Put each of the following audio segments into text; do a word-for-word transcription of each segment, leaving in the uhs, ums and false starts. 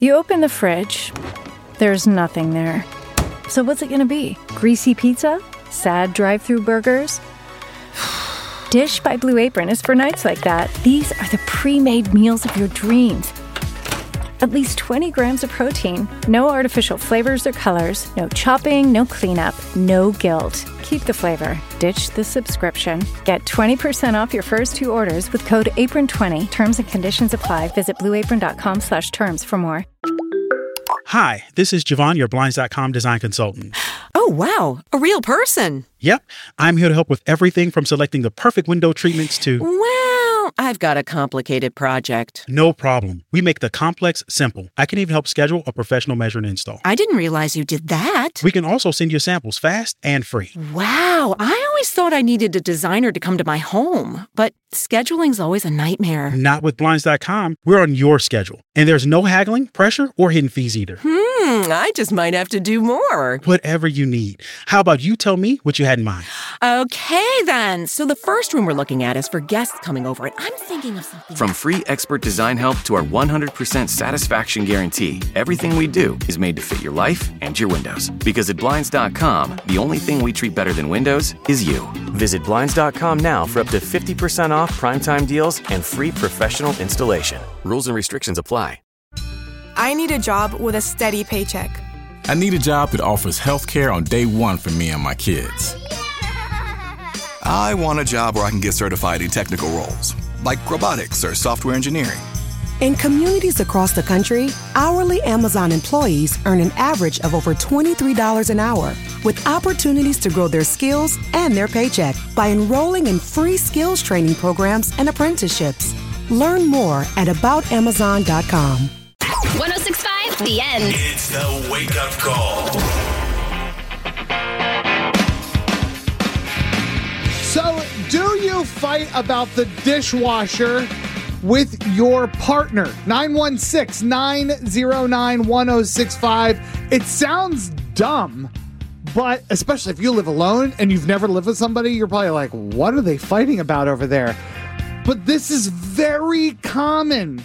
You open the fridge, there's nothing there. So what's it gonna be? Greasy pizza? Sad drive-thru burgers? Dish by Blue Apron is for nights like that. These are the pre-made meals of your dreams. At least twenty grams of protein, no artificial flavors or colors, no chopping, no cleanup, no guilt. Keep the flavor. Ditch the subscription. Get twenty percent off your first two orders with code apron twenty. Terms and conditions apply. Visit blueapron.com slash terms for more. Hi, this is Javon, your Blinds dot com design consultant. Oh, wow. A real person. Yep. I'm here to help with everything from selecting the perfect window treatments to... Well, I've got a complicated project. No problem. We make the complex simple. I can even help schedule a professional measure and install. I didn't realize you did that. We can also send you samples fast and free. Wow. I always thought I needed a designer to come to my home, but scheduling's always a nightmare. Not with Blinds dot com. We're on your schedule. And there's no haggling, pressure, or hidden fees either. Hmm, I just might have to do more. Whatever you need. How about you tell me what you had in mind? Okay, then. So the first room we're looking at is for guests coming over, and I'm thinking of something... From free expert design help to our one hundred percent satisfaction guarantee, everything we do is made to fit your life and your windows. Because at Blinds dot com, the only thing we treat better than windows is you. Visit Blinds dot com now for up to fifty percent off primetime deals and free professional installation. Rules and restrictions apply. I need a job with a steady paycheck. I need a job that offers health care on day one for me and my kids. I want a job where I can get certified in technical roles, like robotics or software engineering. In communities across the country, hourly Amazon employees earn an average of over twenty-three dollars an hour, with opportunities to grow their skills and their paycheck by enrolling in free skills training programs and apprenticeships. Learn more at about amazon dot com. one oh six point five, The End. It's the wake-up call. So, do you fight about the dishwasher with your partner? nine one six, nine oh nine, one oh six five. It sounds dumb, but especially if you live alone and you've never lived with somebody, you're probably like, what are they fighting about over there? But this is very common.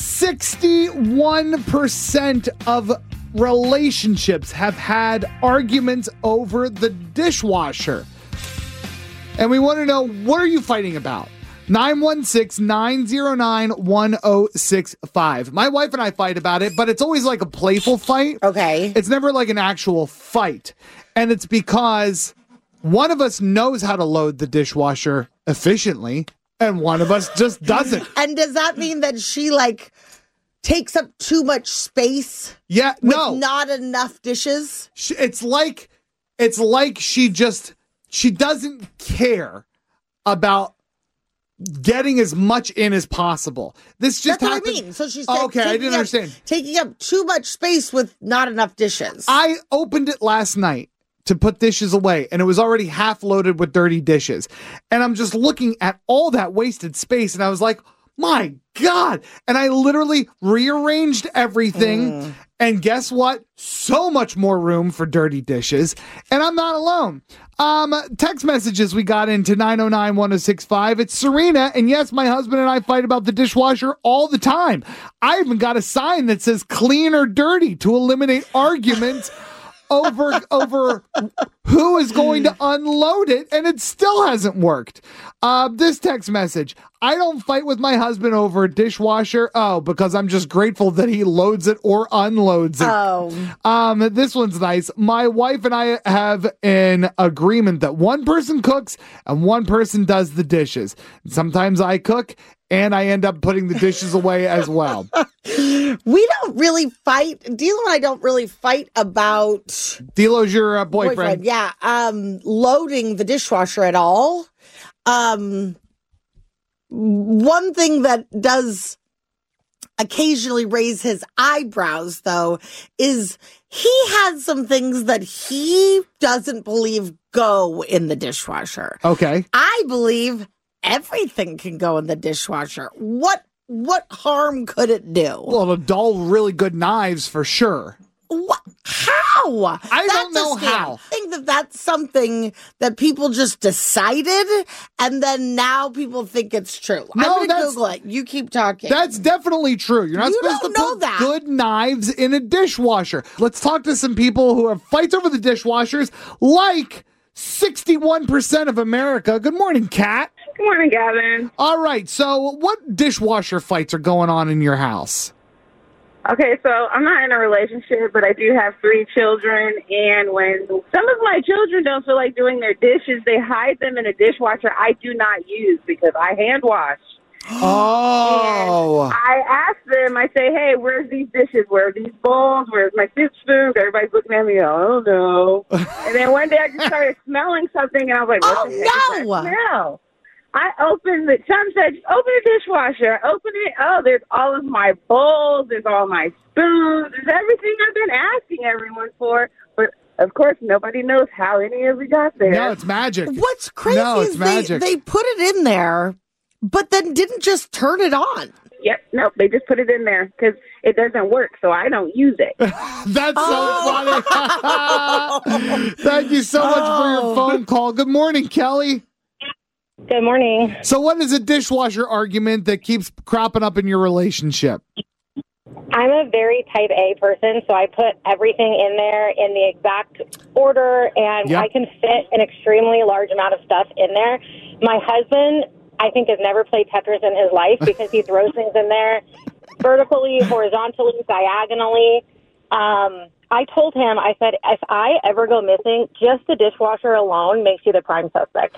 sixty-one percent of relationships have had arguments over the dishwasher. And we want to know, what are you fighting about? nine one six, nine oh nine, one oh six five. My wife and I fight about it, but it's always like a playful fight. Okay. It's never like an actual fight. And it's because one of us knows how to load the dishwasher efficiently, and one of us just doesn't. And does that mean that she, like, takes up too much space? Yeah, with no. not enough dishes? It's like, it's like she just, she doesn't care about getting as much in as possible. This just That's happened. what I mean. So she's oh, okay. I didn't up, understand. Taking up too much space with not enough dishes. I opened it last night to put dishes away, and it was already half loaded with dirty dishes. And I'm just looking at all that wasted space, and I was like, my God. And I literally rearranged everything. Mm. And guess what? So much more room for dirty dishes. And I'm not alone. Um, text messages we got into nine oh nine, one oh six five. It's Serena. And yes, my husband and I fight about the dishwasher all the time. I even got a sign that says clean or dirty to eliminate arguments over over who is going to unload it, and it still hasn't worked. Uh, this text message: I don't fight with my husband over a dishwasher. Oh, because I'm just grateful that he loads it or unloads it. Oh. Um, this one's nice. My wife and I have an agreement that one person cooks and one person does the dishes. Sometimes I cook, and I end up putting the dishes away as well. We don't really fight. D'Lo and I don't really fight about... D'Lo's your uh, boyfriend. boyfriend. Yeah. Um, loading the dishwasher at all. Um, one thing that does occasionally raise his eyebrows, though, is he has some things that he doesn't believe go in the dishwasher. Okay. I believe everything can go in the dishwasher. What what harm could it do? Well, to dull really good knives for sure. What? How? I That's don't know a scam. how. Think that that's something that people just decided, and then now people think it's true. No, I'm going to Google it. You keep talking. That's definitely true. You're not You supposed don't to know put that. good knives in a dishwasher. Let's talk to some people who have fights over the dishwashers, like sixty-one percent of America. Good morning, Kat. Good morning, Gavin. All right, so what dishwasher fights are going on in your house? Okay, so I'm not in a relationship, but I do have three children, and when some of my children don't feel like doing their dishes, they hide them in a dishwasher I do not use because I hand wash. Oh. And I ask them, I say, hey, where's these dishes? Where are these bowls? Where's my soup spoon? Everybody's looking at me, I don't know. And then one day I just started smelling something, and I was like, what Oh, the heck is no. that smell? I opened the, Tom said, just open the dishwasher. I open it. Oh, there's all of my bowls. There's all my spoons. There's everything I've been asking everyone for. But, of course, nobody knows how any of it got there. No, it's magic. What's crazy No, it's is they, magic. they put it in there, but then didn't just turn it on. Yep, no, they just put it in there because it doesn't work, so I don't use it. That's so funny. Thank you so much for your phone call. Good morning, Kelly. Good morning. So what is a dishwasher argument that keeps cropping up in your relationship? I'm a very type A person, so I put everything in there in the exact order, and Yep. I can fit an extremely large amount of stuff in there. My husband, I think, has never played Tetris in his life because he throws things in there vertically, horizontally, diagonally. Um, I told him, I said, if I ever go missing, just the dishwasher alone makes you the prime suspect.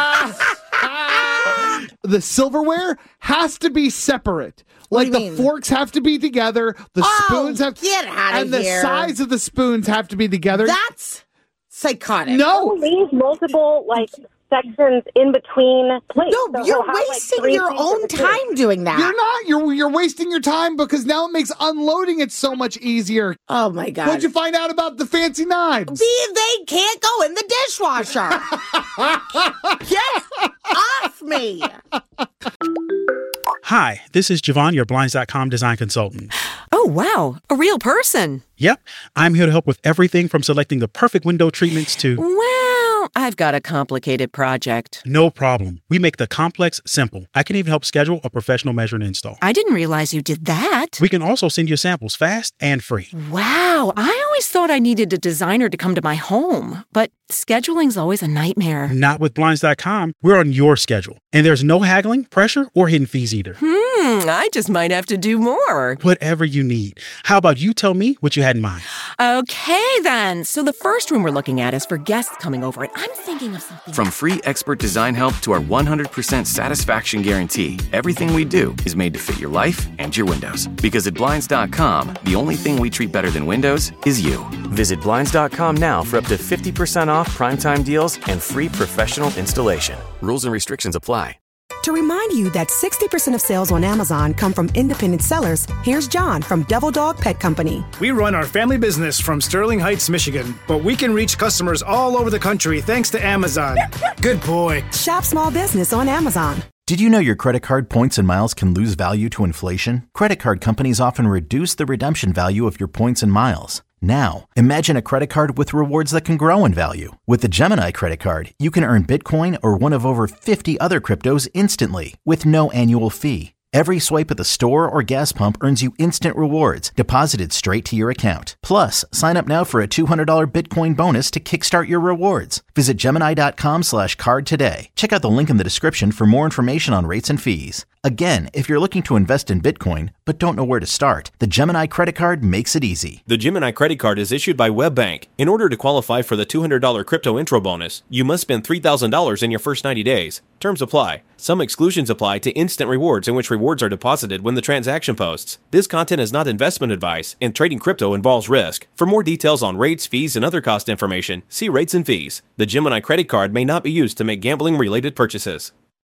The silverware has to be separate. Like do the you mean? forks have to be together. The Oh, spoons have get outta and the here. size of the spoons have to be together. That's psychotic. no, Leave multiple, like, sections in between plates. No, So you're he'll have, like, wasting three your things own in between. time doing that. you're not. You're you're wasting your time because now it makes unloading it so much easier. Oh, my God. What'd you find out about the fancy knives? See, they can't go in the dishwasher. Get off me. Hi, this is Javon, your Blinds dot com design consultant. Oh, wow. A real person. Yep, I'm here to help with everything from selecting the perfect window treatments to... Well, I've got a complicated project. No problem. We make the complex simple. I can even help schedule a professional measure and install. I didn't realize you did that. We can also send you samples fast and free. Wow. I always thought I needed a designer to come to my home, but scheduling's always a nightmare. Not with Blinds dot com. We're on your schedule. And there's no haggling, pressure, or hidden fees either. Hmm, I just might have to do more. Whatever you need. How about you tell me what you had in mind? Okay, then. So the first room we're looking at is for guests coming over, and I'm thinking of something. From free expert design help to our one hundred percent satisfaction guarantee, everything we do is made to fit your life and your windows. Because at Blinds dot com, the only thing we treat better than windows is you. Visit Blinds dot com now for up to fifty percent off primetime deals and free professional installation. Rules and restrictions apply. To remind you that sixty percent of sales on Amazon come from independent sellers, here's John from Devil Dog Pet Company. We run our family business from Sterling Heights, Michigan, but we can reach customers all over the country thanks to Amazon. Good boy. Shop small business on Amazon. Did you know your credit card points and miles can lose value to inflation? Credit card companies often reduce the redemption value of your points and miles. Now, imagine a credit card with rewards that can grow in value. With the Gemini credit card, you can earn Bitcoin or one of over fifty other cryptos instantly with no annual fee. Every swipe at the store or gas pump earns you instant rewards deposited straight to your account. Plus, sign up now for a two hundred dollars Bitcoin bonus to kickstart your rewards. Visit Gemini dot com slash card today. Check out the link in the description for more information on rates and fees. Again, if you're looking to invest in Bitcoin but don't know where to start, the Gemini credit card makes it easy. The Gemini credit card is issued by WebBank. In order to qualify for the two hundred dollars crypto intro bonus, you must spend three thousand dollars in your first ninety days. Terms apply. Some exclusions apply to instant rewards in which rewards are deposited when the transaction posts. This content is not investment advice, and trading crypto involves risk. For more details on rates, fees, and other cost information, see rates and fees. The Gemini credit card may not be used to make gambling-related purchases.